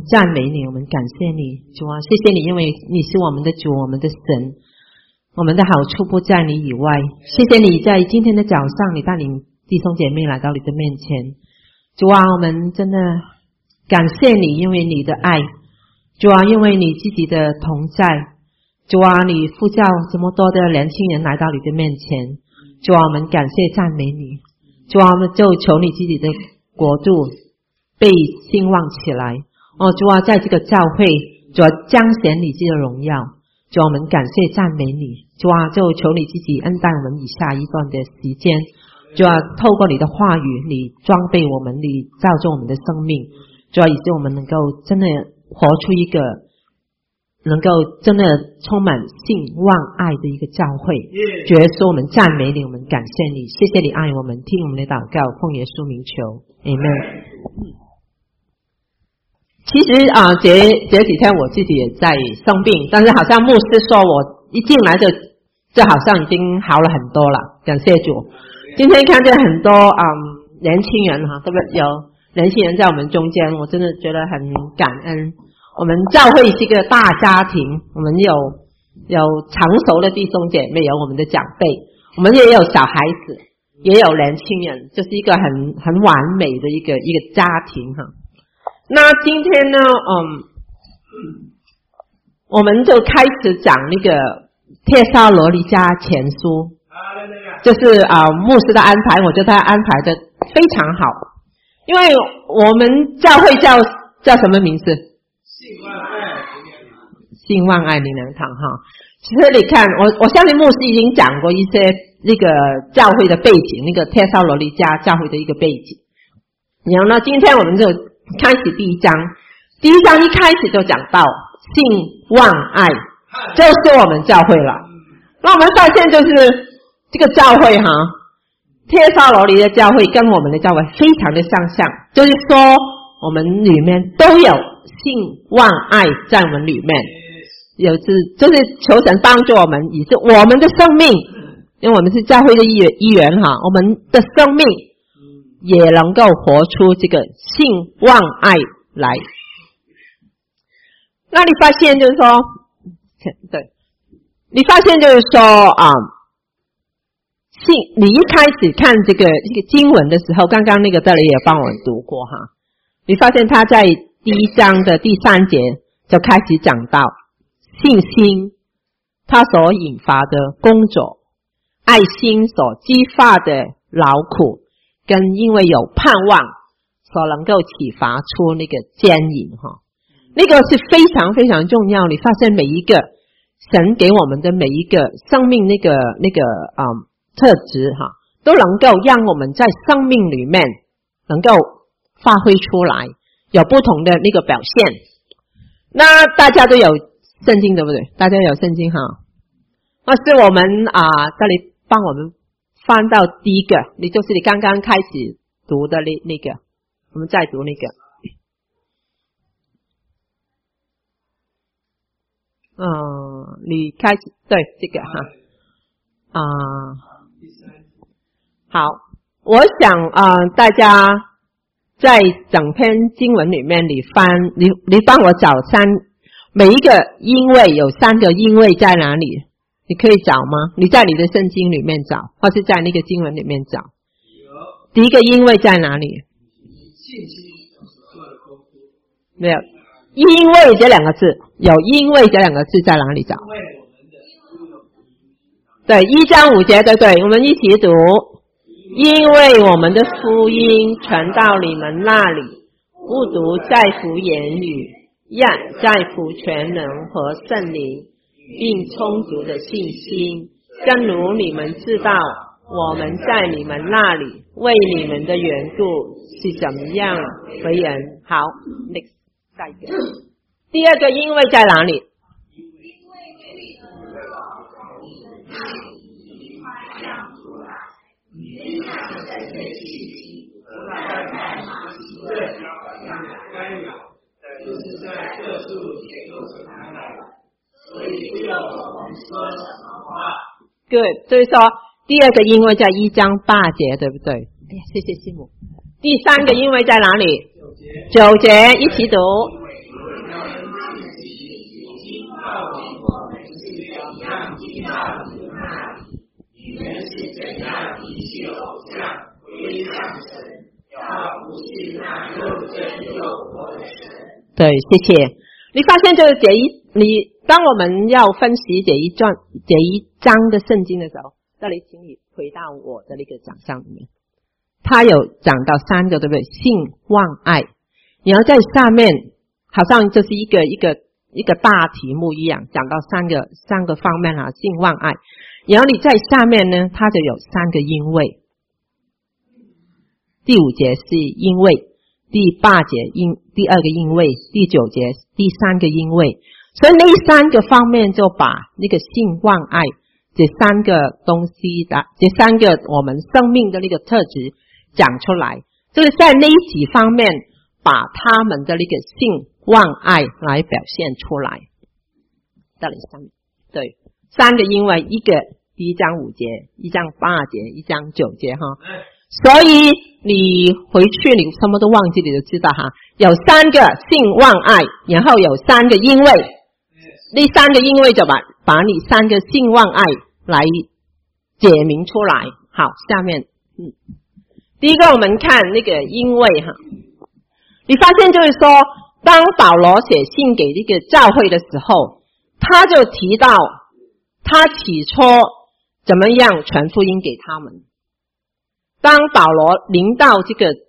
赞美你，我们感谢你，主啊，谢谢你，因为你是我们的主，我们的神，我们的好处不在你以外。谢谢你在今天的早上，你带领弟兄姐妹来到你的面前。主啊，我们真的感谢你，因为你的爱。主啊，因为你自己的同在。主啊，你呼召这么多的年轻人来到你的面前。主啊，我们感谢赞美你。主啊，我们就求你自己的国度被兴旺起来。主啊，在这个教会，主啊，彰显你自己的荣耀。主啊，我们感谢赞美你。主啊，就求你自己恩待我们以下一段的时间。主啊，透过你的话语，你装备我们，你造就我们的生命。主啊，以致我们能够真的活出一个能够真的充满信望爱的一个教会。主耶稣，我们赞美你，我们感谢你，谢谢你爱我们，听我们的祷告，奉耶稣名求 Amen。 其实这几天我自己也在生病，但是好像牧师说我一进来就好像已经好了很多了，感谢主。今天看见很多年轻人对不对？有年轻人在我们中间，我真的觉得很感恩。我们教会是一个大家庭，我们有成熟的弟兄姐妹，有我们的长辈，我们也有小孩子，也有年轻人，就是一个很完美的一个家庭哈。那今天呢，我们就开始讲那个帖撒罗尼迦前书，就是牧师的安排，我觉得他安排的非常好，因为我们教会叫什么名字？信望爱灵粮堂哈。其实你看，我相信牧师已经讲过一些那个教会的背景，那个帖撒罗尼迦教会的一个背景。然后呢，今天我们就开始第一章一开始就讲到信望爱，就是我们教会了。那我们发现就是这个教会帖撒罗尼的教会跟我们的教会非常的相像，就是说我们里面都有信望爱在我们里面，就是求神帮助我们，以致我们的生命，因为我们是教会的一员我们的生命也能够活出这个信望爱来。那你发现就是说，对，你发现就是说你一开始看这个经文的时候，刚刚那个这里也帮我读过你发现他在第一章的第3节就开始讲到信心它所引发的工作，爱心所激发的劳苦，跟因为有盼望所能够启发出那个坚忍那个是非常非常重要。你发现每一个神给我们的每一个生命那个特质都能够让我们在生命里面能够发挥出来，有不同的那个表现。那大家都有圣经对不对？大家有圣经那是我们这里帮我们翻到第一个，就是你刚刚开始读的那个，我们再读那个。你开始对这个好，我想大家在整篇经文里面你帮我找每一个因为有3个因为在哪里？你可以找吗？你在你的圣经里面找，或是在那个经文里面找。第一个因为在哪里？没有，因为这2个字，有因为这2个字在哪里找？对，1章5节，对，我们一起读。因为我们的福音传到你们那里，不独在乎言语，也在乎全能和圣灵，并充足的信心，正如你们知道我们在你们那里为你们的缘故是怎么样为人。好 next 下一个。第2个因为在哪里？Good， 所以说第2个因为在1章8节，对不对？哎呀，谢谢师母。第3个因为在哪里？9节，一起读。 对，谢谢。你发现就是当我们要分析这一章的圣经的时候，这里请你回到我的那个讲项里面，他有讲到3个，对不对？信、望、爱。你要在下面，好像这是一个大题目一样，讲到三个方面啊，信、望、爱。然后你在下面呢，它就有3个因为。第5节是因为，第8节第2个因为，第9节第3个因为。所以那3个方面就把那个信、望、爱这3个东西的，这3个我们生命的那个特质讲出来，就是在那几方面把他们的那个信、望、爱来表现出来。这里上面对3个因为，第1章5节，1章8节，1章9节哈。所以你回去你什么都忘记你就知道哈，有3个信、望、爱，然后有3个因为，那3个因为就把你3个信、望、爱来解明出来。好，下面第一个我们看那个因为哈，你发现就是说，当保罗写信给这个教会的时候，他就提到他起初怎么样传福音给他们。当保罗临到这个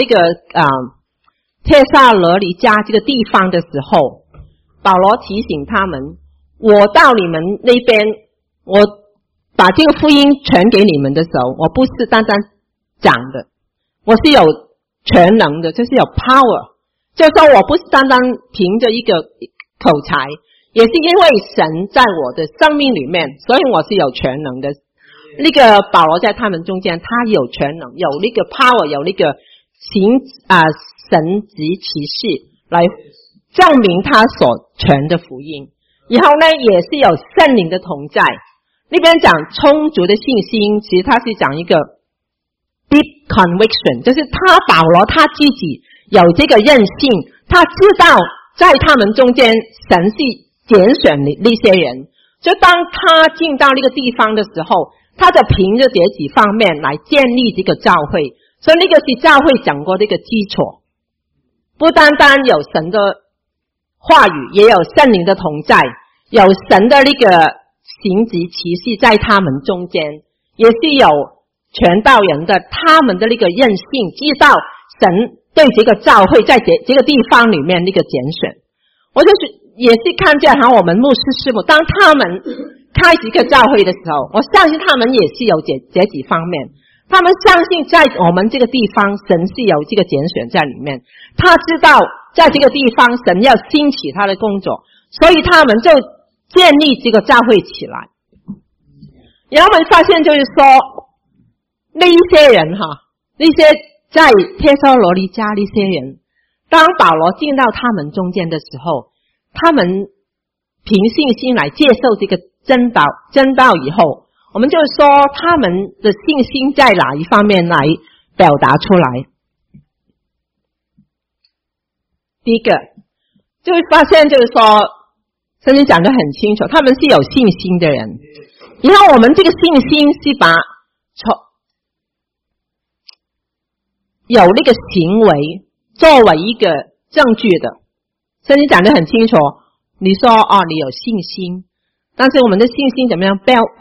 帖撒罗尼迦这个地方的时候，保罗提醒他们，我到你们那边，我把这个福音传给你们的时候，我不是单单讲的，我是有全能的，就是有 power， 就是说我不是单单凭着一个口才，也是因为神在我的生命里面，所以我是有全能的。那个保罗在他们中间，他有全能，有那个 power， 有那个神级启示来证明他所传的福音。然后呢，也是有圣灵的同在。那边讲充足的信心，其实他是讲一个 deep conviction， 就是保罗他自己有这个韧性，他知道在他们中间神是拣选那些人，就当他进到那个地方的时候，他就凭着这几方面来建立这个教会。所以那个是教会讲过的一个基础，不单单有神的话语，也有圣灵的同在，有神的那个行迹奇事在他们中间，也是有传道人的他们的那个韧性，知道神对这个教会在这个地方里面那个拣选。我就是也是看见我们牧师师母，当他们开始一个教会的时候，我相信他们也是有这几方面，他们相信在我们这个地方神是有这个拣选在里面，他知道在这个地方神要兴起他的工作，所以他们就建立这个教会起来。然后我们发现就是说，那一些人那些在帖撒罗尼迦那些人，当保罗进到他们中间的时候，他们凭信心来接受这个真道以后，我们就说他们的信心在哪一方面来表达出来。第一个就会发现就是说，圣经讲得很清楚，他们是有信心的人。然后我们这个信心是把有那个行为作为一个证据的。圣经讲得很清楚，你说你有信心，但是我们的信心怎么样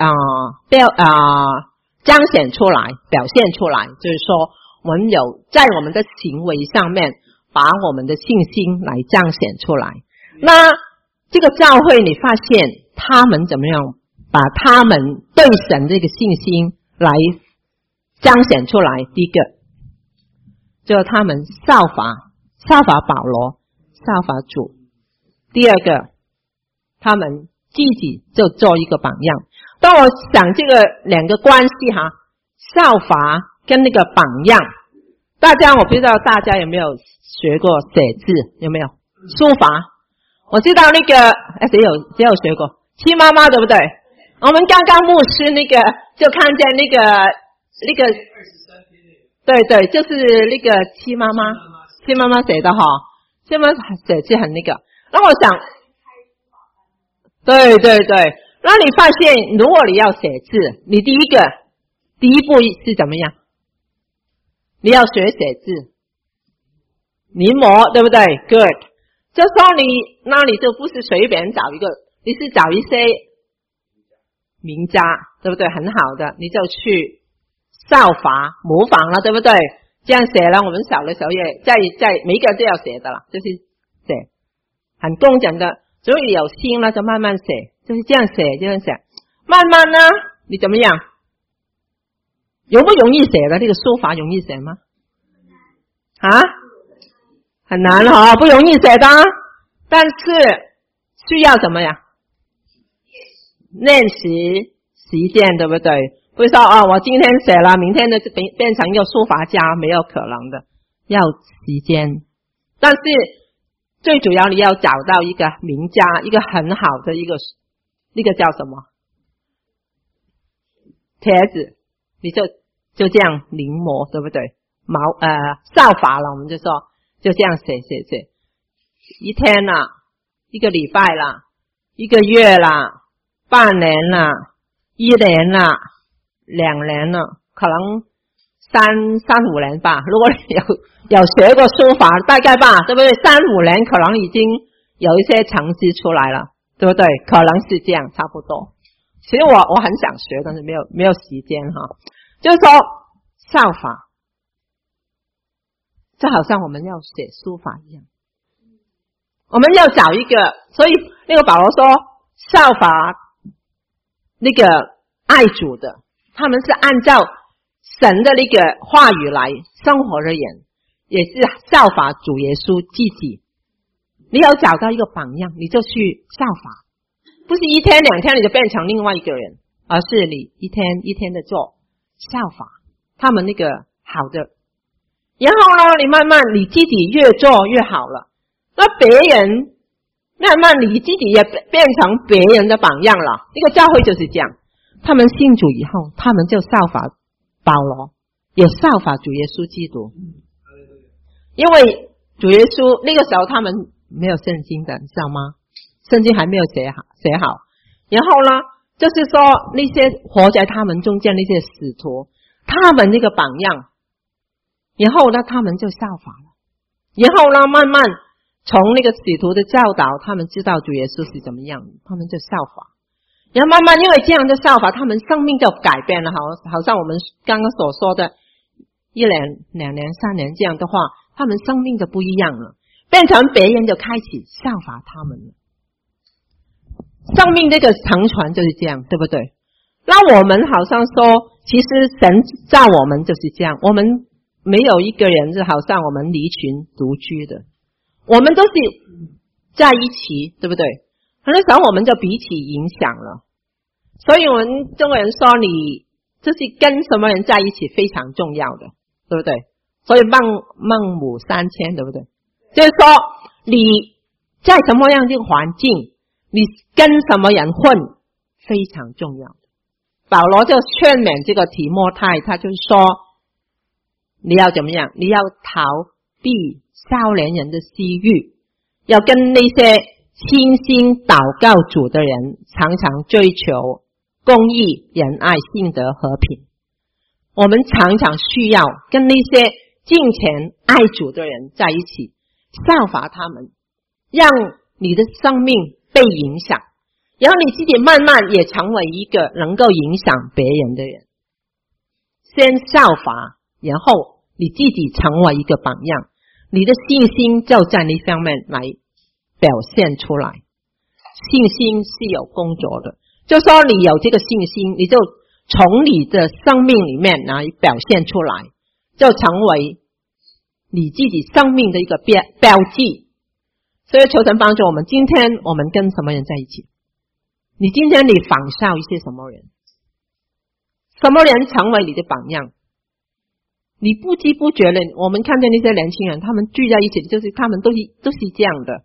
彰显出来，表现出来，就是说我们有在我们的行为上面把我们的信心来彰显出来。那这个教会你发现他们怎么样把他们对神这个信心来彰显出来？第一个就是他们效法保罗，效法主。第二个，他们自己就做一个榜样。当我想这个两个关系效法跟那个榜样，我不知道大家有没有学过写字，有没有书法？我知道那个谁有学过七妈妈，对不对？我们刚刚牧师那个就看见那个对，就是那个七妈妈写的七妈妈写字很那个。那我想对，那你发现如果你要写字，你第一步是怎么样？你要学写字， 临摹，对不对 ？Good。就说那你就不是随便找一个，你是找一些名家，对不对？很好的，你就去效法模仿了，对不对？这样写了，我们小的时候也在每一个都要写的了，就是写很工整的，所以有心了就慢慢写，就是这样写，这样写，慢慢呢，你怎么样？容不容易写的？这个书法容易写吗？啊？很难哈，不容易写的，但是需要什么呀？练习实践，对不对？不是说我今天写了，明天就变成一个书法家，没有可能的，要时间。但是最主要你要找到一个名家，一个很好的一个叫什么帖子，你就这样临摹，对不对？效法了，我们就说就这样写，一天啦，一个礼拜啦，一个月啦，半年啦，一年啦，2年了，可能3、5年吧。如果有学过书法，大概吧，对不对？3、5年可能已经有一些成绩出来了，对不对？可能是这样，差不多。其实我很想学，但是没有时间哈。就是说效法，就好像我们要写书法一样，我们要找一个，所以那个保罗说效法那个爱主的，他们是按照神的那个话语来生活的人，也是效法主耶稣自己。你要找到一个榜样，你就去效法，不是1天2天你就变成另外一个人，而是你一天一天的做效法他们那个好的。然后呢，你慢慢你自己越做越好了，那别人慢慢你自己也变成别人的榜样了。这个教会就是这样，他们信主以后，他们就效法保罗，也效法主耶稣基督。因为主耶稣那个时候他们没有圣经的，你知道吗？圣经还没有写好。然后呢，就是说那些活在他们中间那些使徒，他们那个榜样，然后呢他们就效法了。然后呢慢慢从那个使徒的教导，他们知道主耶稣是怎么样，他们就效法。然后慢慢因为这样的效法，他们生命就改变了，好像我们刚刚所说的1年、2年、3年这样的话，他们生命就不一样了，变成别人就开始效法他们了。生命这个长传就是这样，对不对？那我们好像说，其实神造我们就是这样，我们没有一个人是好像我们离群独居的，我们都是在一起，对不对？很多时候我们就彼此影响了，所以我们中国人说，你就是跟什么人在一起非常重要的，对不对？所以孟母3000，对不对？就是说你在什么样的环境，你跟什么人混非常重要的。保罗就劝勉这个提摩太，他就说你要怎么样？你要逃避少年人的私欲，要跟那些倾心祷告主的人常常追求公义、仁爱、信德、和平。我们常常需要跟那些敬虔爱主的人在一起，效法他们，让你的生命被影响，然后你自己慢慢也成为一个能够影响别人的人。先效法，然后你自己成为一个榜样，你的信心就在那方面来表现出来。信心是有工作的，就说你有这个信心，你就从你的生命里面来表现出来，就成为你自己生命的一个标记。所以求神帮助我们，今天我们跟什么人在一起？你今天你仿效一些什么人？什么人成为你的榜样？你不知不觉的，我们看见那些年轻人，他们聚在一起，就是他们都是这样的。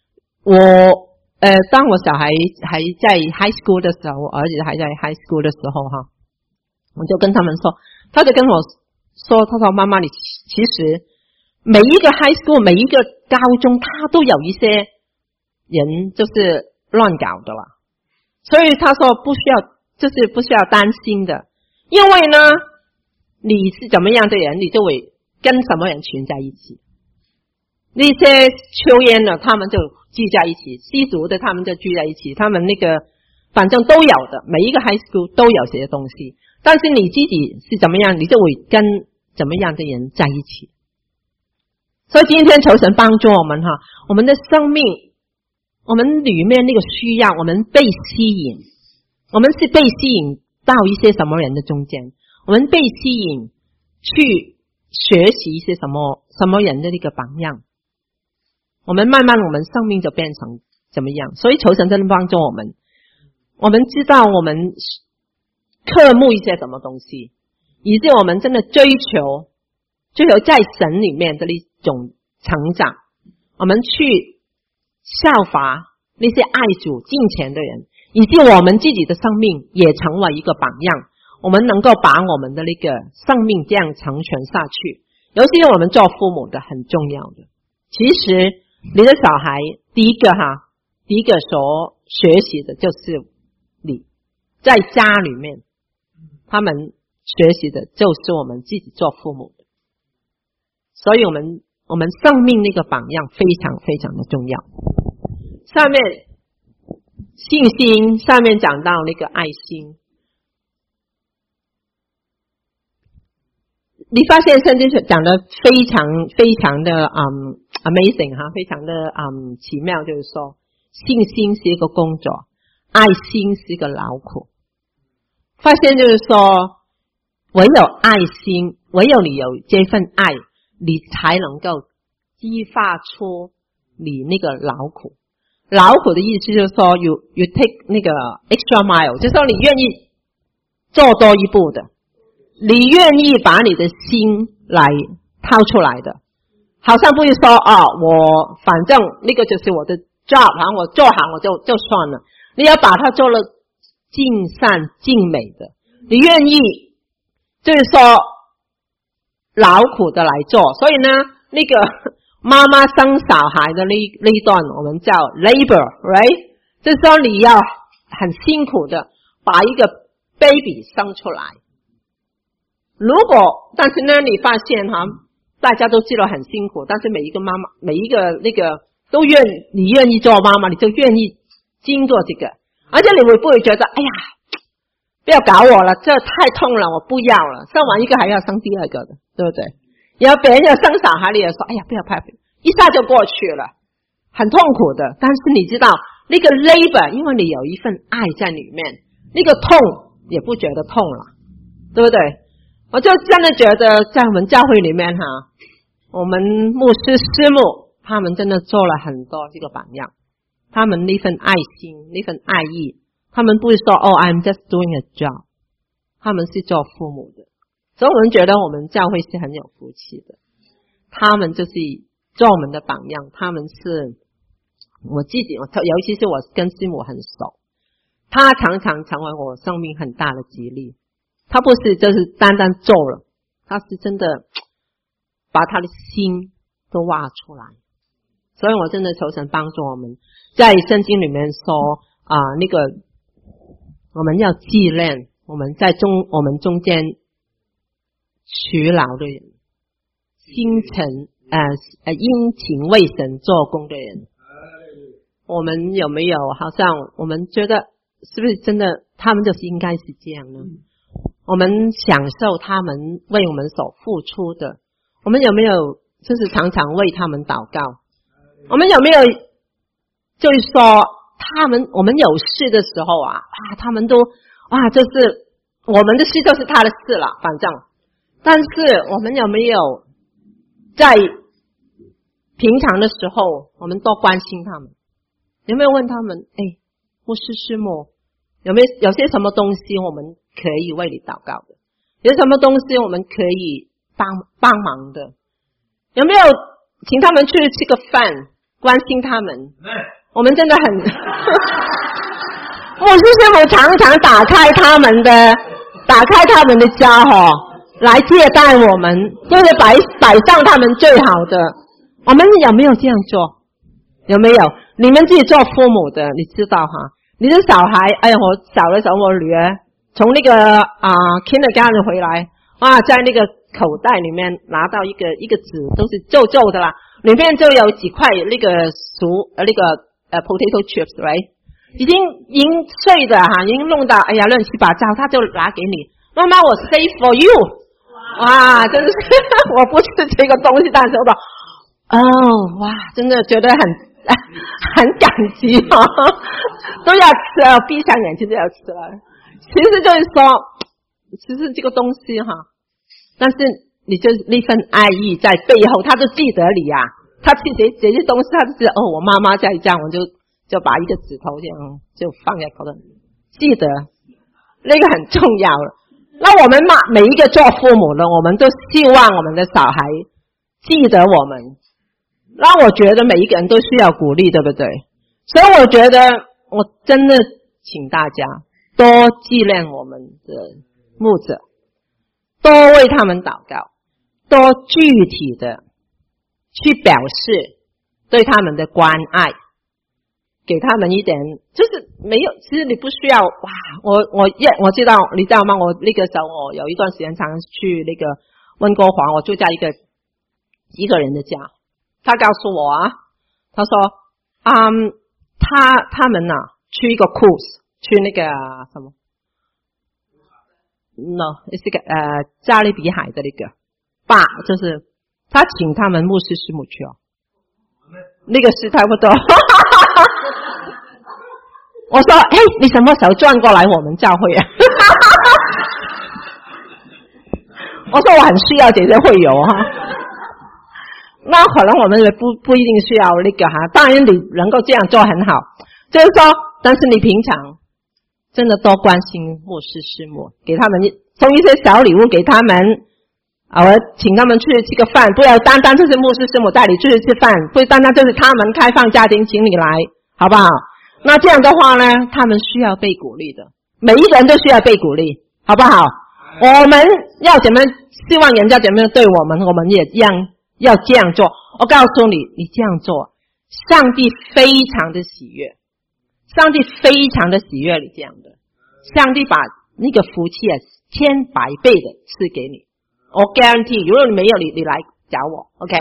当我小孩还在 high school 的时候，我儿子还在 high school 的时候哈，我就跟他们说，他就跟我说，他说妈妈，你其实每一个 high school 每一个高中，他都有一些人就是乱搞的啦，所以他说不需要担心的，因为呢你是怎么样的人，你就会跟什么人群在一起。 那些抽烟的他们就聚在一起，吸毒的他们就聚在一起，他们那个反正都有的，每一个 high school 都有这些东西。但是你自己是怎么样，你就会跟怎么样的人在一起。所以今天求神帮助我们哈，我们的生命，我们里面那个需要，我们被吸引，我们是被吸引到一些什么人的中间，我们被吸引去学习一些什么人的那个榜样，我们慢慢我们生命就变成怎么样。所以求神真的帮助我们，我们知道我们渴慕一些什么东西，以致我们真的追求在神里面的一种成长，我们去效法那些爱主敬虔的人，以致我们自己的生命也成为一个榜样，我们能够把我们的那个生命这样成全下去。尤其是我们做父母的很重要的，其实你的小孩第一个所学习的就是你在家里面，他们学习的就是我们自己做父母的。所以我们生命那个榜样非常非常的重要。下面信心，下面讲到那个爱心，你发现圣经讲的非常非常的amazing 哈，非常的奇妙，就是说信心是一个工作，爱心是一个劳苦。发现就是说唯有爱心，唯有你有这份爱，你才能够激发出你那个劳苦。劳苦的意思就是说 you take 那个 extra mile， 就是说你愿意做多一步的，你愿意把你的心来掏出来的，好像不是说我反正那个就是我的 job， 然后我做好我就算了，你要把它做了尽善尽美的，你愿意就是说劳苦的来做。所以呢，那个妈妈生小孩的那一段我们叫 labor， right？ 就是说你要很辛苦的把一个 baby 生出来。但是呢，你发现哈，大家都知道很辛苦，但是每一个妈妈，每一个那个你愿意做妈妈，你就愿意经过这个，而且你会不会觉得，哎呀，不要搞我了，这太痛了，我不要了，生完一个还要生第二个的，对不对？然后别人要生小孩，你也说，哎呀，不要怕，一下就过去了，很痛苦的。但是你知道那个 labor， 因为你有一份爱在里面，那个痛也不觉得痛了，对不对？我就真的觉得在我们教会里面哈，我们牧师师母他们真的做了很多这个榜样，他们那份爱心，那份爱意，他们不是说I'm just doing a job， 他们是做父母的。所以我们觉得我们教会是很有福气的，他们就是做我们的榜样，他们是我自己，尤其是我跟师母很熟，他常常成为我生命很大的激励。他不是就是单单做了，他是真的把他的心都挖出来。所以我真的求神帮助我们，在圣经里面说那个我们要纪念我们中间勤劳的人，殷勤为神做工的人。我们有没有好像我们觉得是不是真的他们就是应该是这样呢？我们享受他们为我们所付出的，我们有没有就是常常为他们祷告？我们有没有就是说我们有事的时候他们都就是我们的事就是他的事了，反正。但是我们有没有在平常的时候我们多关心他们？有没有问他们牧师师母有些什么东西我们可以为你祷告的，有什么东西我们可以帮忙的，有没有请他们去吃个饭关心他们？我们真的很牧师师母常常打开他们的家来接待我们，就是摆上他们最好的。我们有没有这样做？有没有？你们自己做父母的你知道你的小孩，我小的时候我女儿从那个kindergarten 回来在那个口袋里面拿到一个纸，都是皱皱的啦， 里面就有几块那个potato chips right， 已经碎的已经弄到哎呀乱七八糟，他就拿给你，妈妈我 save for you， 哇，真的是我不吃这个东西，但是我哇，真的觉得很感激都要吃了，闭上眼睛就要吃了。其实就是说，其实这个东西但是你就那份爱意在背后，他就记得你啊，他记得这些东西，他就记得我妈妈在这样，我就把一个指头这样就放在口袋，记得那个很重要了。那我们每一个做父母的，我们都希望我们的小孩记得我们。那我觉得每一个人都需要鼓励，对不对？所以我觉得我真的请大家多纪念我们的牧者，多为他们祷告，多具体的去表示对他们的关爱，给他们一点，就是没有，其实你不需要哇，我知道，你知道吗？我那个时候我有一段时间常去那个温哥华，我住在一个人的家，他告诉我他说他们去一个 cruise， 去那个什么 no 是个加勒比海的那个就是他请他们牧师师母去那个是差不多我说嘿，你什么时候转过来我们教会我说我很需要这些会友那可能我们不一定需要那个当然你能够这样做很好，就是说但是你平常真的多关心牧师师母，给他们送一些小礼物给他们我请他们去吃个饭，不要单单就是牧师师母带你出去吃饭，不单单就是他们开放家庭请你来，好不好？那这样的话呢，他们需要被鼓励的，每一个人都需要被鼓励，好不好？我们要怎么希望人家怎么样对我们也一样要这样做。我告诉你，你这样做，上帝非常的喜悦，上帝非常的喜悦你这样的，上帝把那个福气千百倍的赐给你。我 guarantee， 如果你没有你来找我 ，OK？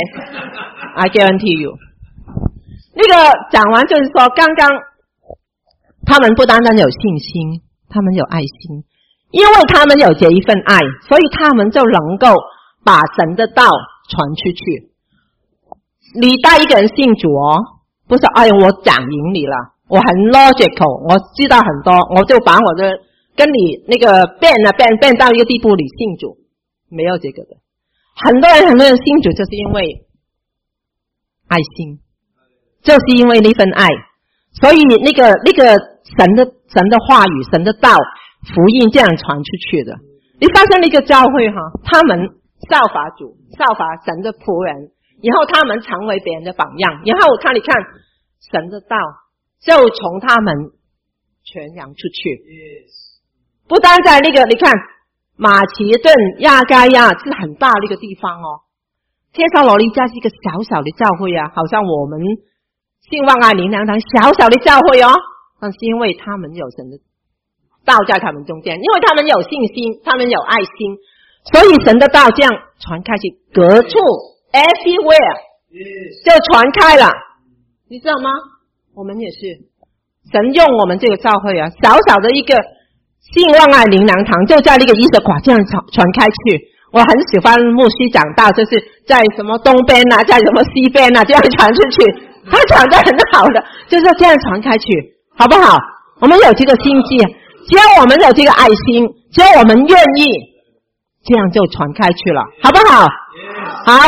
I guarantee you。那个讲完就是说，刚刚他们不单单有信心，他们有爱心，因为他们有这一份爱，所以他们就能够把神的道传出去。你带一个人信主不是我讲赢你了，我很 logical， 我知道很多，我就把我的跟你那个变到一个地步，你信主。没有这个的，很多人信主就是因为爱心，就是因为那份爱，所以那个神的话语、神的道、福音这样传出去的。你发现那个教会他们效法主，效法神的仆人，然后他们成为别人的榜样，然后你看神的道就从他们传扬出去，不单在那个你看。马其顿、亚该亚是很大的一个地方帖撒罗尼迦是一个小小的教会好像我们信望爱灵粮堂小小的教会但是因为他们有神的道在他们中间，因为他们有信心，他们有爱心，所以神的道这样传开去，各处 everywhere 就传开了，你知道吗？我们也是神用我们这个教会小小的一个信望爱灵粮堂就在那个伊瑟垮这样传开去。我很喜欢牧师讲道，就是在什么东边在什么西边这样传出去，他传得很好的，就是这样传开去，好不好？我们有这个心计，只要我们有这个爱心，只要我们愿意，这样就传开去了，好不好？好。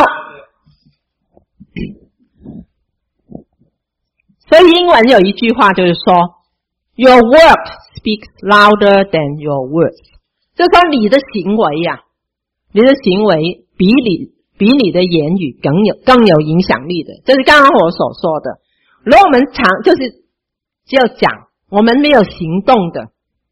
所以英文有一句话就是说 Your work speaks louder than your words， 就是说你的行为你的行为比你的言语更有影响力的，就是刚刚我所说的。如果我们就是只有讲，我们没有行动的，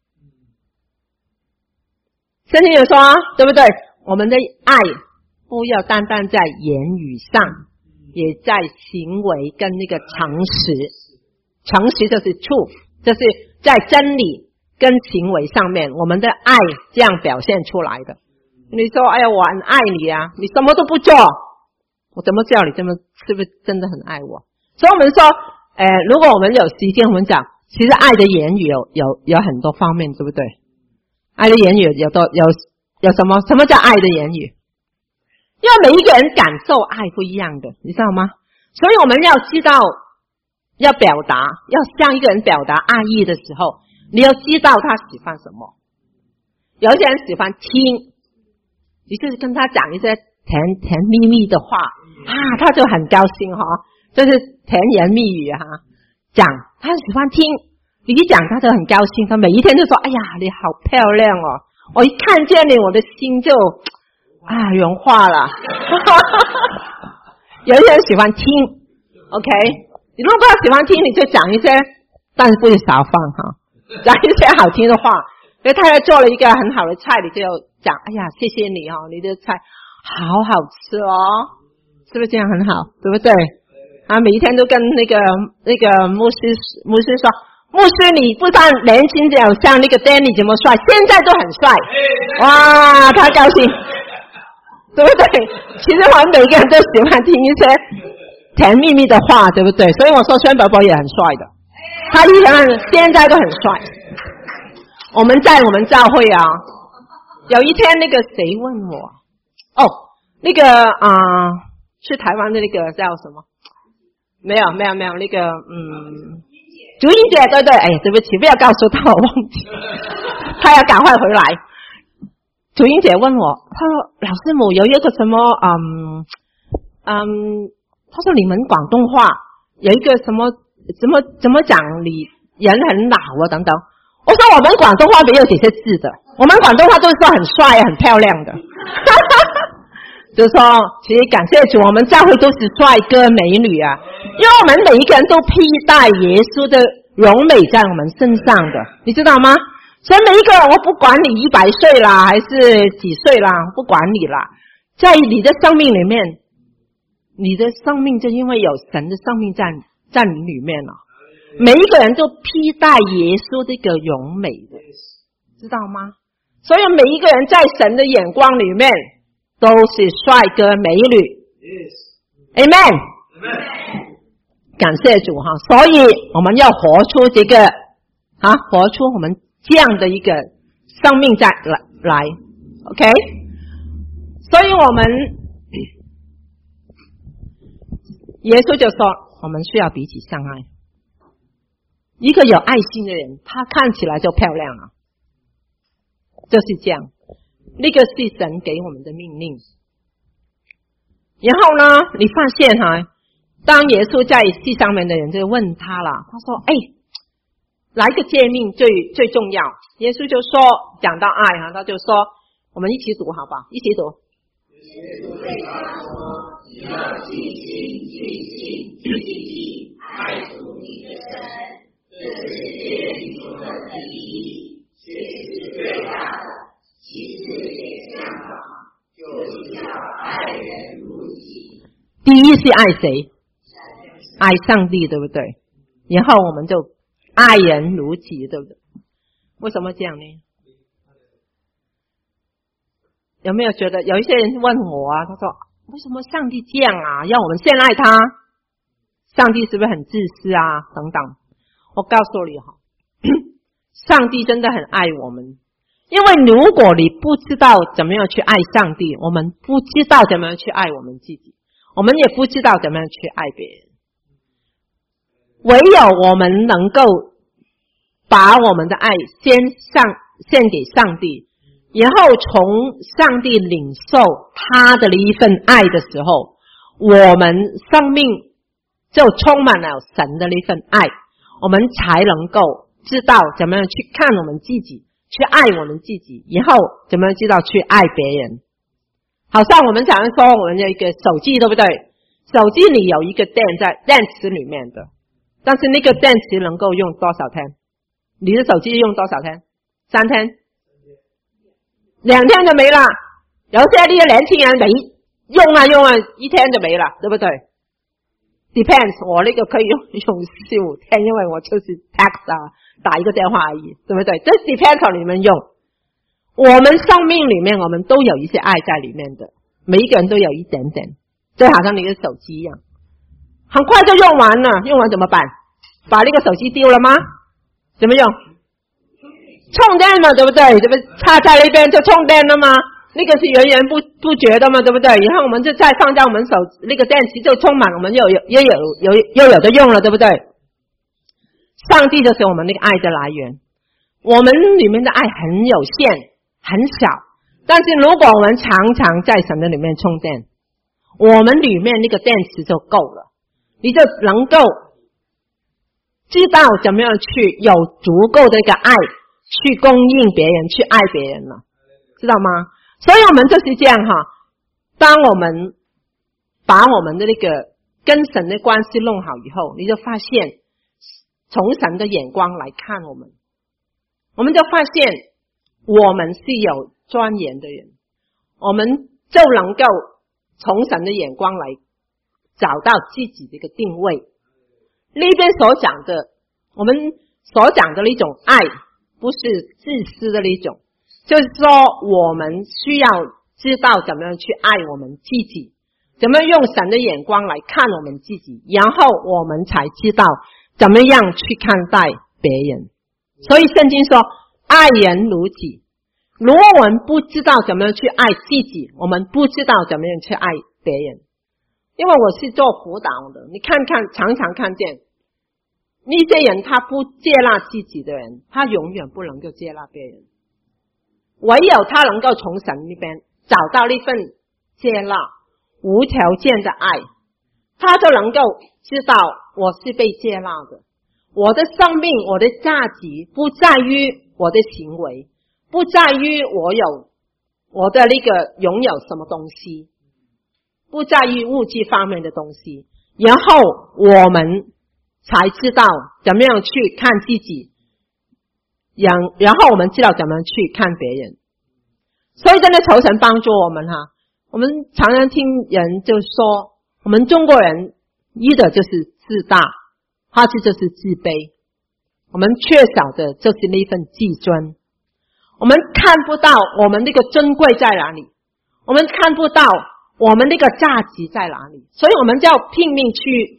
圣经有说对不对？我们的爱不要单单在言语上，也在行为跟那个诚实。诚实就是 truth， 就是在真理跟行为上面，我们的爱这样表现出来的。你说哎呀我很爱你你什么都不做， 我怎么叫你这么，是不是真的很爱我？所以我们说，如果我们有时间，我们讲，其实爱的言语有很多方面，对不对？爱的言语有什么？什么叫爱的言语？因为每一个人感受爱不一样的，你知道吗？所以我们要知道，要表达，要向一个人表达爱意的时候，你要知道他喜欢什么。有一些人喜欢听，你就是跟他讲一些甜甜蜜蜜的话啊，他就很高兴哈，就是甜言蜜语哈，讲他喜欢听，你一讲他就很高兴，他每一天就说：“哎呀，你好漂亮哦！我一看见你，我的心就融化了。”有一些人喜欢听 ，OK， 你如果喜欢听，你就讲一些，但是不许少放哈，讲一些好听的话。所以太太做了一个很好的菜，你就讲：“哎呀，谢谢你哦，你的菜好好吃哦。”是不是这样很好？对不对？每一天都跟那个牧师说，牧师你不但年轻点像那个 Danny 这么帅，现在都很帅。哇，他高兴，对不对？其实我们每个人都喜欢听一些甜蜜蜜的话，对不对？所以我说轩宝宝也很帅的，他现在都很帅。我们在我们教会啊，有一天那个谁问我，那个去台湾的那个叫什么？没有，那个竹英姐，对，对不起，不要告诉他，我忘记，他要赶快回来。竹英姐问我，她说老师母有一个什么她说你们广东话有一个什么怎么讲你人很老啊等等。我说我们广东话没有这些字的，我们广东话都是说很帅很漂亮的。就是说其实感谢主，我们教会都是帅哥美女啊，因为我们每一个人都披戴耶稣的荣美在我们身上的，你知道吗？所以每一个人，我不管你100岁啦还是几岁啦，不管你啦，在你的生命里面，你的生命就因为有神的生命在你里面了。每一个人都披戴耶稣这个荣美的，知道吗？所以每一个人在神的眼光里面都是帅哥美女。Amen。感谢主哈，所以我们要活出这个活出我们这样的一个生命在来 OK。 所以我们耶稣就说我们需要彼此相爱。一个有爱心的人，他看起来就漂亮了，就是这样，那个是神给我们的命令。然后呢，你发现当耶稣在世上面的人就问他了，他说哪一个诫命最重要？耶稣就说，讲到爱他就说，我们一起读好不好？一起读。耶稣对他说，你要尽心尽性尽力爱主你的神，这是诫命中的第一，是最大的，其次也相仿，就是要爱人如己。第一是爱谁？爱上帝，对不对？然后我们就爱人如己，对不对？为什么这样呢？有没有觉得有一些人问我他说为什么上帝这样要我们先爱他？上帝是不是很自私等等？我告诉你上帝真的很爱我们，因为如果你不知道怎么样去爱上帝，我们不知道怎么样去爱我们自己，我们也不知道怎么样去爱别人。唯有我们能够把我们的爱献给上帝，然后从上帝领受他的一份爱的时候，我们生命就充满了神的一份爱，我们才能够知道怎么样去看我们自己，去爱我们自己，然后怎么样知道去爱别人。好像我们常说我们有一个手机，对不对？手机里有一个电池里面的，但是那个电池能够用多少天？你的手机用多少天？3天？2天就没了。有些那些年轻人没用1天就没了，对不对？ Depends， 我那个可以用4-5天，因为我就是 text 打一个电话而已，对不对？这 depends 你们用。我们生命里面我们都有一些爱在里面的，每一个人都有一点点， 就好像你的手机一样，很快就用完了，用完怎么办？把那个手机丢了吗？怎么用？充电嘛，对不对？这不插在那边就充电了吗？那个是源源不绝的嘛，对不对？然后我们就再放在我们手那个电池就充满，我们又有的用了，对不对？上帝就是我们那个爱的来源，我们里面的爱很有限很小，但是如果我们常常在神的里面充电，我们里面那个电池就够了，你就能够知道怎么样去有足够的一个爱去供应别人，去爱别人了，知道吗？所以我们就是这样哈，当我们把我们的那个跟神的关系弄好以后，你就发现从神的眼光来看我们就发现我们是有尊严的人，我们就能够从神的眼光来找到自己的一个定位。那边所讲的，我们所讲的一种爱不是自私的那种，就是说我们需要知道怎么样去爱我们自己，怎么用神的眼光来看我们自己，然后我们才知道怎么样去看待别人。所以圣经说爱人如己，如果我们不知道怎么样去爱自己，我们不知道怎么样去爱别人。因为我是做辅导的，你看看常常看见那些人他不接纳自己的人，他永远不能够接纳别人，唯有他能够从神那边找到那份接纳无条件的爱，他就能够知道我是被接纳的，我的生命我的价值不在于我的行为，不在于我的那个拥有什么东西，不在于物质方面的东西，然后我们才知道怎么样去看自己，然后我们知道怎么样去看别人。所以真的求神帮助我们哈。我们常常听人就说我们中国人一的就是自大，二就是自卑，我们缺少的就是那份自尊，我们看不到我们那个尊贵在哪里，我们看不到我们那个价值在哪里，所以我们就要拼命去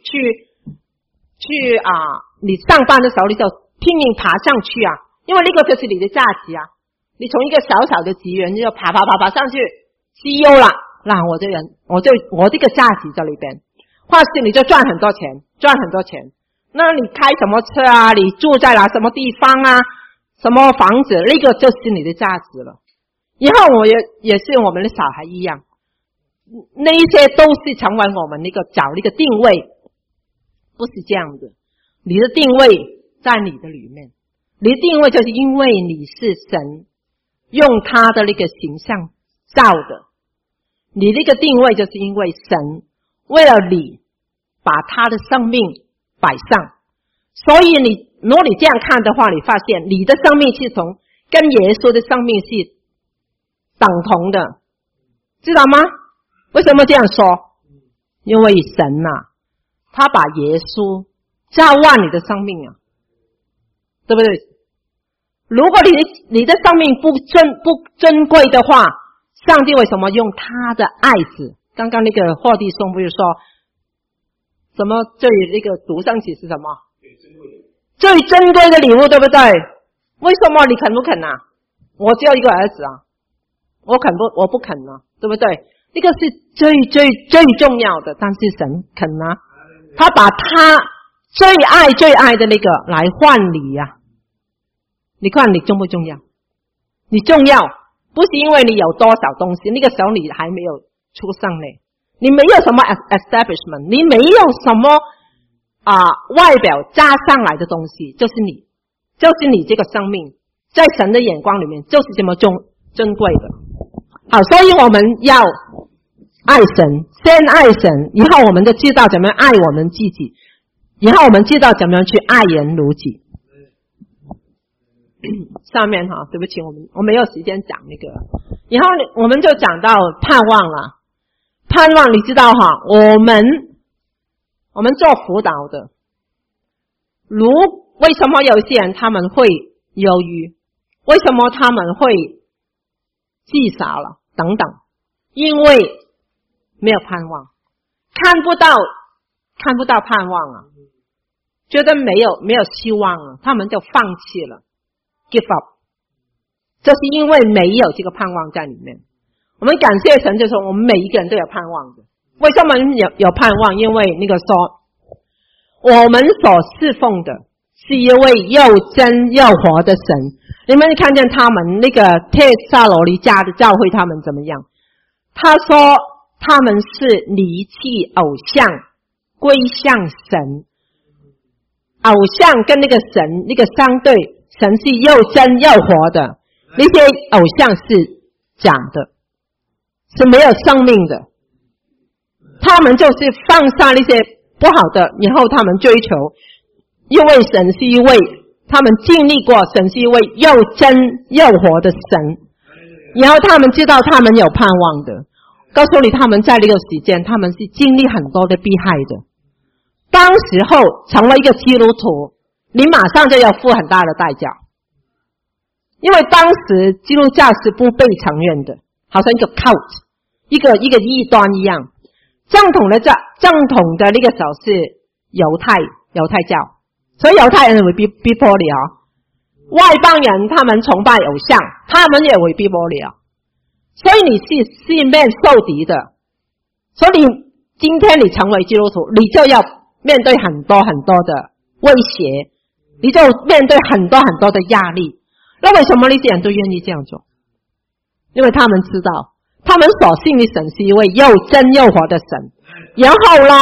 你上班的时候你就拼命爬上去啊，因为那个就是你的价值啊，你从一个小小的职员你就爬上去 CEO 了，那我这个价值在里边，或是你就赚很多钱，那你开什么车啊，你住在什么地方啊，什么房子，那个就是你的价值了。以后我也是我们的小孩一样，那一些都是成为我们找那个定位，不是这样的。你的定位在你的里面，你的定位就是因为你是神用他的那个形象造的，你那个定位就是因为神为了你把他的生命摆上，所以如果你这样看的话，你发现你的生命是跟耶稣的生命是等同的，知道吗？为什么这样说？因为神他把耶稣召唤你的生命啊，对不对？如果你的生命不珍贵的话，上帝为什么用他的爱子？刚刚那个霍弟兄不是说什么这里那个读上去是什么？最珍贵的礼物，对不对？为什么你肯不肯啊？我只有一个儿子啊，我不肯啊，对不对？这个是最重要的，但是神肯啊，他把他最爱的那个来换你呀。你看你重不重要？你重要，不是因为你有多少东西，那个时候你还没有出生呢，你没有什么 establishment， 你没有什么外表加上来的东西，就是你这个生命在神的眼光里面就是这么珍贵的。好，所以我们要爱神，先爱神，以后我们就知道怎么样爱我们自己，以后我们知道怎么样去爱人如己。上面对不起，我没有时间讲那个，然后我们就讲到盼望了。盼望你知道我们做辅导的，为什么有些人他们会忧郁，为什么他们会自杀了等等，因为没有盼望。 看不到盼望啊，觉得没有希望了，他们就放弃了 give up， 这是因为没有这个盼望在里面。我们感谢神，就是我们每一个人都有盼望的。为什么有盼望？因为那个说我们所侍奉的是一位又真又活的神。你们看见他们那个帖撒罗尼迦的教会他们怎么样？他说他们是离弃偶像归向神，偶像跟那个神那个相对，神是又真又活的，那些偶像是假的，是没有生命的。他们就是放下那些不好的，然后他们追求，因为神是一位，他们经历过神是一位又真又活的神，然后他们知道他们有盼望的。告诉你，他们在那个时间他们是经历很多的迫害的。当时候成为一个基督徒，你马上就要付很大的代价，因为当时基督教是不被承认的，好像一个 cult， 一个异端一样。正统的那个时候是犹太教，所以犹太人会逼迫你哦。外邦人他们崇拜偶像，他们也会逼迫你哦。所以你是四面受敌的，所以今天你成为基督徒，你就要面对很多很多的威胁，你就面对很多很多的压力。那为什么那些人都愿意这样做？因为他们知道他们所信的神是一位又真又活的神。然后呢，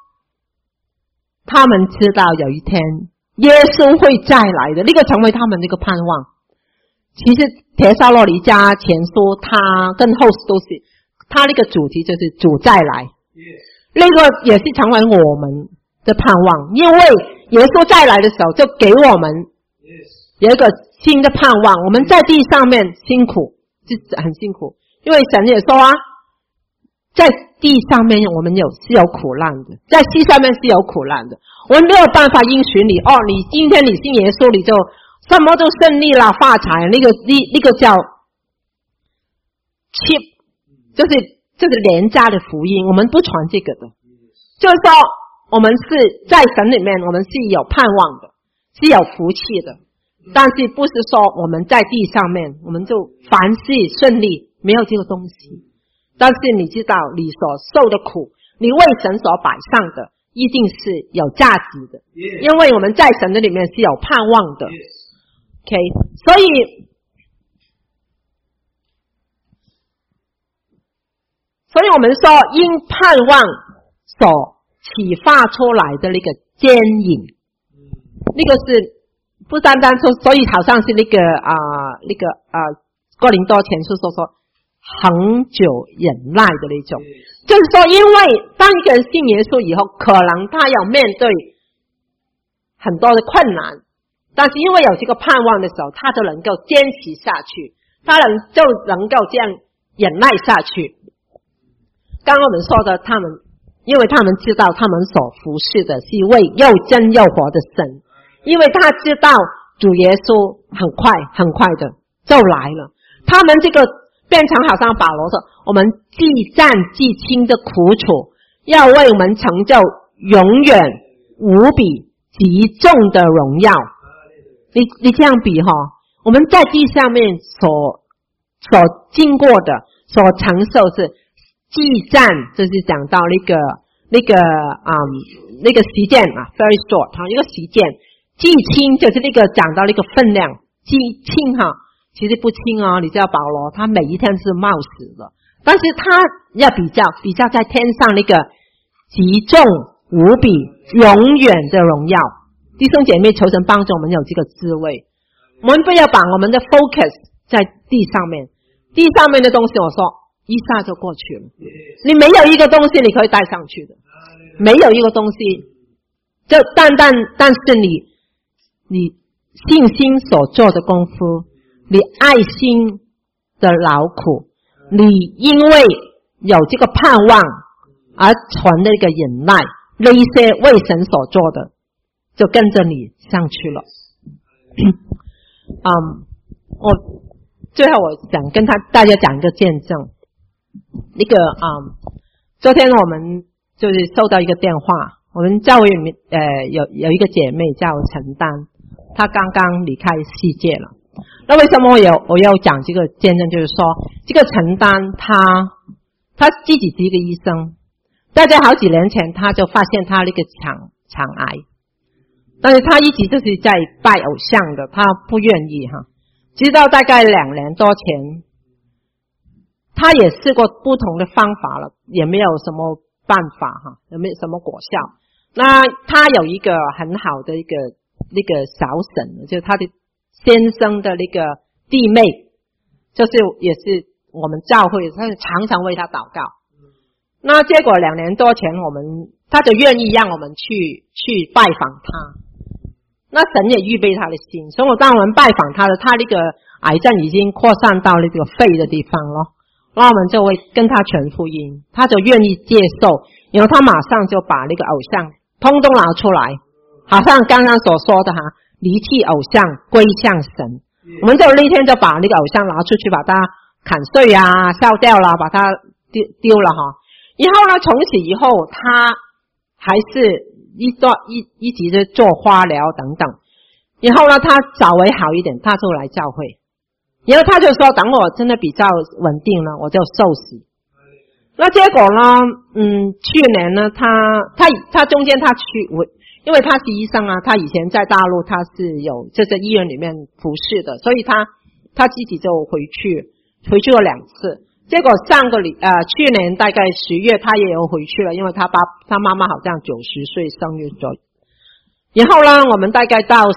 他们知道有一天耶稣会再来的，那个成为他们那个盼望。其实帖撒罗尼迦前书他跟后书都是，他那个主题就是主再来，那个也是成为我们的盼望。因为耶稣再来的时候就给我们有一个新的盼望。我们在地上面辛苦是很辛苦，因为神也说啊，在地上面我们是有苦难的，在地上面是有苦难的。我们没有办法应许你哦，你今天你信耶稣你就什么都胜利啦发财，那个叫 cheap， 就是廉价的福音，我们不传这个的。就是说我们是在神里面我们是有盼望的，是有福气的，但是不是说我们在地上面我们就凡事顺利，没有这个东西。但是你知道你所受的苦，你为神所摆上的一定是有价值的，因为我们在神的里面是有盼望的。OK， 所以我们说因盼望所启发出来的那个坚引，那个是不单单说，所以好像是哥林多前书说恒久忍耐的那种，就是说因为当一个人信耶稣以后，可能他要面对很多的困难，但是因为有这个盼望的时候，他就能够坚持下去，就能够这样忍耐下去。刚刚我们说的因为他们知道他们所服侍的是一位又真又活的神，因为他知道主耶稣很快的就来了，他们这个变成好像保罗说，我们既战既轻的苦楚，要为我们成就永远无比极重的荣耀。你这样比我们在地上面所经过的，所承受是既战，就是讲到那个实践啊 ，very short 一个实践。既轻就是那个讲到那个分量，既轻其实不轻哦。你知道保罗他每一天是冒死的，但是他要比较在天上那个极重无比永远的荣耀。弟兄姐妹，求神帮助我们有这个智慧，我们不要把我们的 focus 在地上面，地上面的东西我说一下就过去了，你没有一个东西你可以带上去的，没有一个东西，就但是你信心所做的功夫，你爱心的劳苦，你因为有这个盼望而存的一个忍耐，那一些为神所做的就跟着你上去了。最后我想跟大家讲一个见证。昨天我们就是收到一个电话，我们教会里面有一个姐妹叫陈丹，她刚刚离开世界了。那为什么我要讲这个见证？就是说，这个陈丹她自己是一个医生，大概好几年前她就发现她那个肠癌，但是她一直就是在拜偶像的，她不愿意哈。直到大概2年多前，她也试过不同的方法了，也没有什么办法哈，也没有什么果效。那她有一个很好的那个嫂婶，就是她的先生的那个弟妹，就是也是我们教会，他常常为她祷告。那结果2年多前，他就愿意让我们去拜访他。那神也预备他的心，所以当我们拜访他的，他那个癌症已经扩散到那个肺的地方了。那我们就会跟他传福音，他就愿意接受，然后他马上就把那个偶像通通拿出来，好像刚刚所说的离弃偶像归向神。我们就那天就把那个偶像拿出去，把它砍碎啊，烧掉了，把它丢了哈。然后呢，从此以后他还是一直在做化疗等等。然后呢，他稍微好一点，他就来教会。然后他就说，等我真的比较稳定了，我就受洗。那结果呢，去年呢，他中间他去，因为他是医生啊，他以前在大陆他是有就是医院里面服侍的，所以他自己就回去了2次。结果去年大概10月他也有回去了，因为他妈妈好像90岁生日左右。然后呢，我们大概到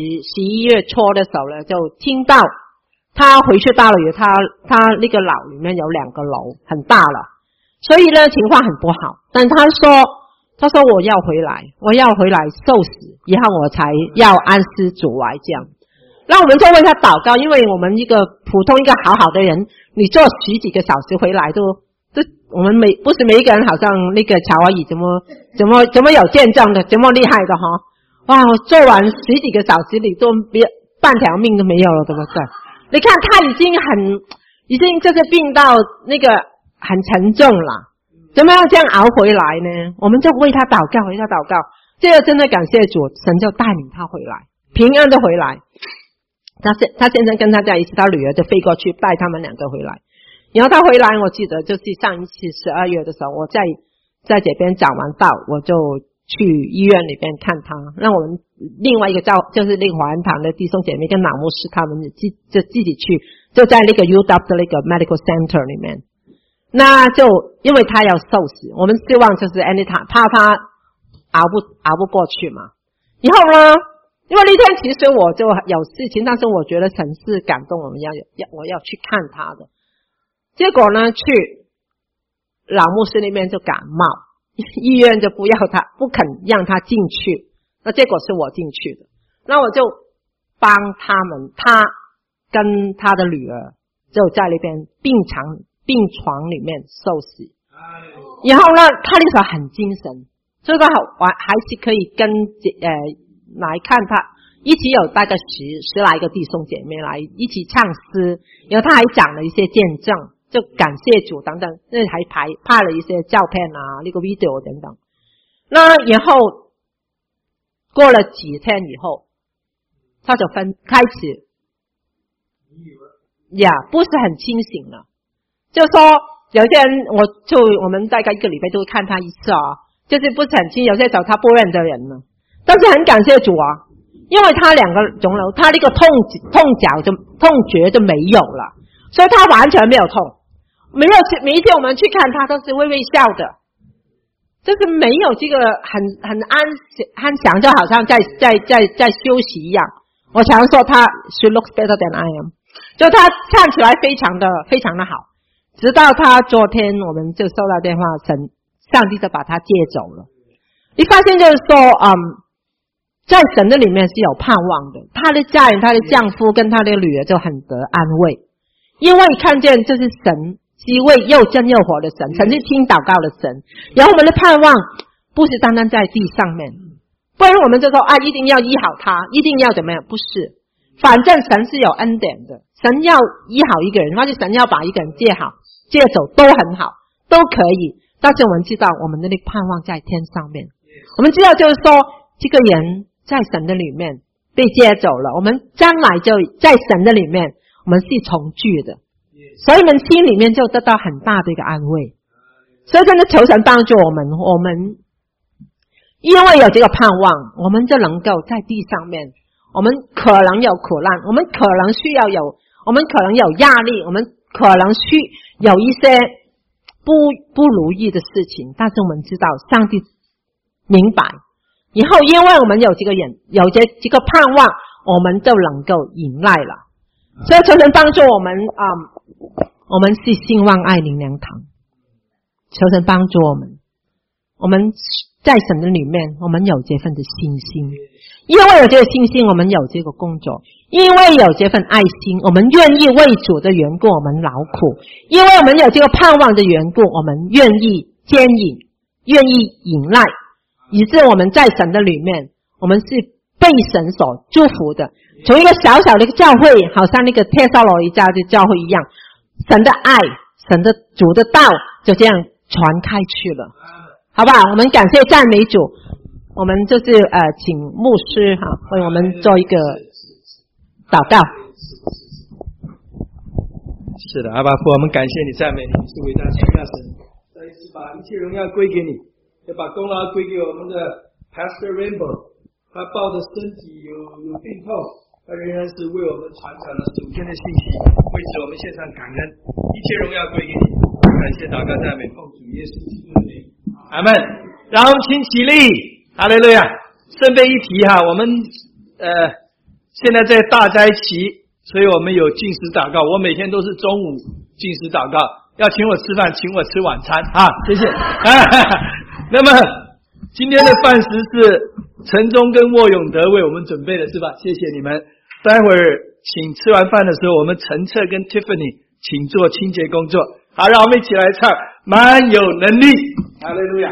11月初的时候呢，就听到他回去大陆，他那个脑里面有2个瘤，很大了，所以呢情况很不好。但他说我要回来受死，然后我才要安息主怀这样。那我们就为他祷告，因为我们一个普通一个好好的人，你坐10几个小时回来都我们不是每一个人好像那个乔阿姨怎么有见证的，这么厉害的哈。哇，做完10几个小时你都半条命都没有了，对不对？你看他已经就是病到那个很沉重了，怎么样这样熬回来呢？我们就为他祷告，这个真的感谢主，神就带领他回来，平安的回来。他先生跟他在一起，他女儿就飞过去带他们2个回来。然后他回来，我记得就是上一次12月的时候，我在这边讲完道，我就去医院里边看他。让我们另外一个就是那个华安堂的弟兄姐妹跟老牧师他们就自己去，就在那个 UW 的那个 medical center 里面。那就因为他要受死，我们希望就是 anytime 怕他熬不过去嘛。然后呢，因为那天其实我就有事情，但是我觉得神是感动我们我要去看他的。结果呢，去老牧师那边就感冒，医院就不肯让他进去。那结果是我进去的，那我就帮他跟他的女儿就在那边病床里面受洗。然后呢，他那时候很精神，所以他还是可以跟来看他，一起有大概十来个弟兄姐妹来一起唱诗，然后他还讲了一些见证，就感谢主等等，那还拍了一些照片啊，那个 video 等等。那然后过了几天以后，他就开始不是很清醒了，就说有些人我们大概1个礼拜就会看他一次啊，就是不是很清，有些时候他不认得人了。但是很感谢主啊，因为他2个肿瘤，他那个痛觉就没有了，所以他完全没有痛，每一天我们去看他都是微微笑的，就是没有这个很安详，就好像在休息一样。我常说他 she looks better than I am， 就他看起来非常的好。直到他昨天我们就收到电话，上帝就把他接走了。你发现就是说在神的里面是有盼望的，他的家人，他的丈夫跟他的女儿就很得安慰，因为看见这是神是一位又真又活的神，神是听祷告的神。然后我们的盼望不是单单在地上面，不然我们就说一定要医好他，一定要怎么样，不是，反正神是有恩典的，神要医好一个人，或者神要把一个人接走都很好，都可以。 但是我们知道我们的那个盼望在天上面，我们知道就是说这个人在神的里面被接走了，我们将来就在神的里面我们是重聚的，所以我们心里面就得到很大的一个安慰。所以真的求神帮助我们因为有这个盼望，我们就能够在地上面，我们可能有苦难，我们可能有压力，我们可能有一些不如意的事情，但是我们知道上帝明白，以后因为我们有这个盼望，我们就能够迎来了。所以求神帮助我们我们是兴旺爱灵粮堂，求神帮助我们在神的里面，我们有这份的信心，因为有这个信心，我们有这个工作，因为有这份爱心，我们愿意为主的缘故我们劳苦，因为我们有这个盼望的缘故，我们愿意坚忍，愿意忍耐，以致我们在神的里面，我们是被神所祝福的。从一个小小的一个教会，好像那个帖撒罗尼迦的教会一样，神的爱，神的主的道就这样传开去了，好不好？我们感谢赞美主。我们就是请牧师为我们做一个祷告。 是的，阿爸父，我们感谢你，赞美你，是伟大的大神，再一次把一切荣耀归给你，也把功劳归给我们的 Pastor Rainbow， 他抱着身体有病痛，他仍然是为我们传讲了主天的信息，为此我们献上感恩，一切荣耀归给你，感谢祷告赞美奉主耶稣基督的名，阿们。让我们请起立，哈利路亚！圣杯一提我们现在在大斋期，所以我们有禁食祷告。我每天都是中午禁食祷告，要请我吃饭，请我吃晚餐谢谢。那么今天的饭食是陈忠跟沃永德为我们准备的，是吧？谢谢你们。待会儿请吃完饭的时候，我们陈策跟 Tiffany 请做清洁工作。好，让我们一起来唱蛮有能力，哈利路亚。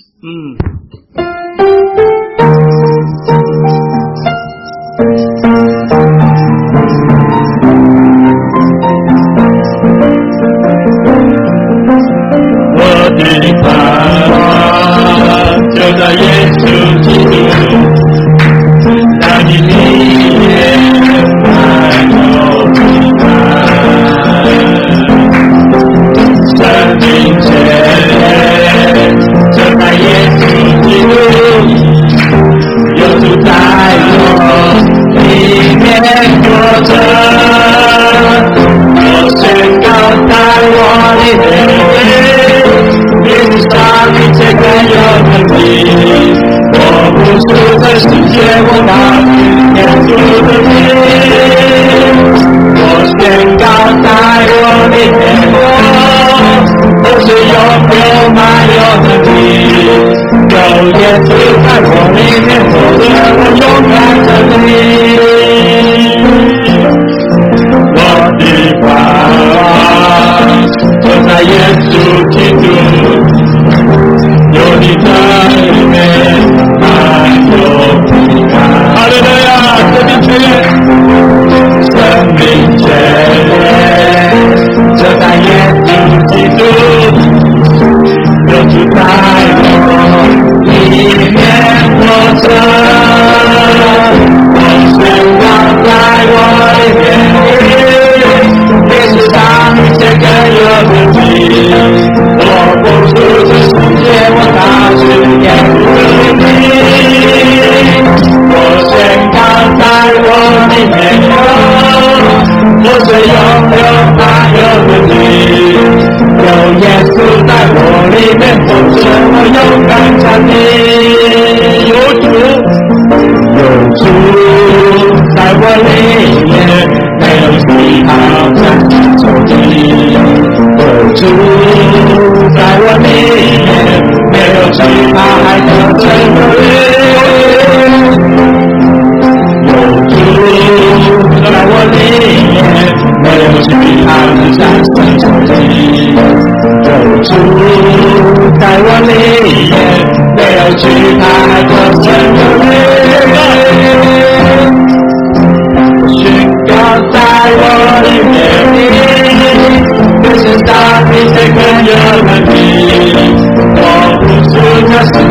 我的盼望就在耶稣基督，在你里面满有平安，生命前就在耶稣基督，有主在我里面活着，我宣告在我里面，你是上帝这个有能力，我不是这世界，我拿耶稣的名，我宣告在我里面我是有满有能力，有耶稣在我里面，我勇敢着你，我的盼望就在耶稣基督，有你在里面满有平安。哈利路亚，生命泉就在耶稣基督，有主在我里面活着，我宣告在我里面，你是上帝这个有能力，我不是这世界，我拿去耶稣的名，我宣告在我里面我是拥有满有能力，有耶稣在我里面，否则我勇敢站立，有主在我里面，没有其他战仇敌，有主在我里面，没有其他爱的真理，有主在我里面，没有其他的战胜仇敌，有主在我里面，没有其他的真理，宣告在我里面，你是上帝这个有能力， 家是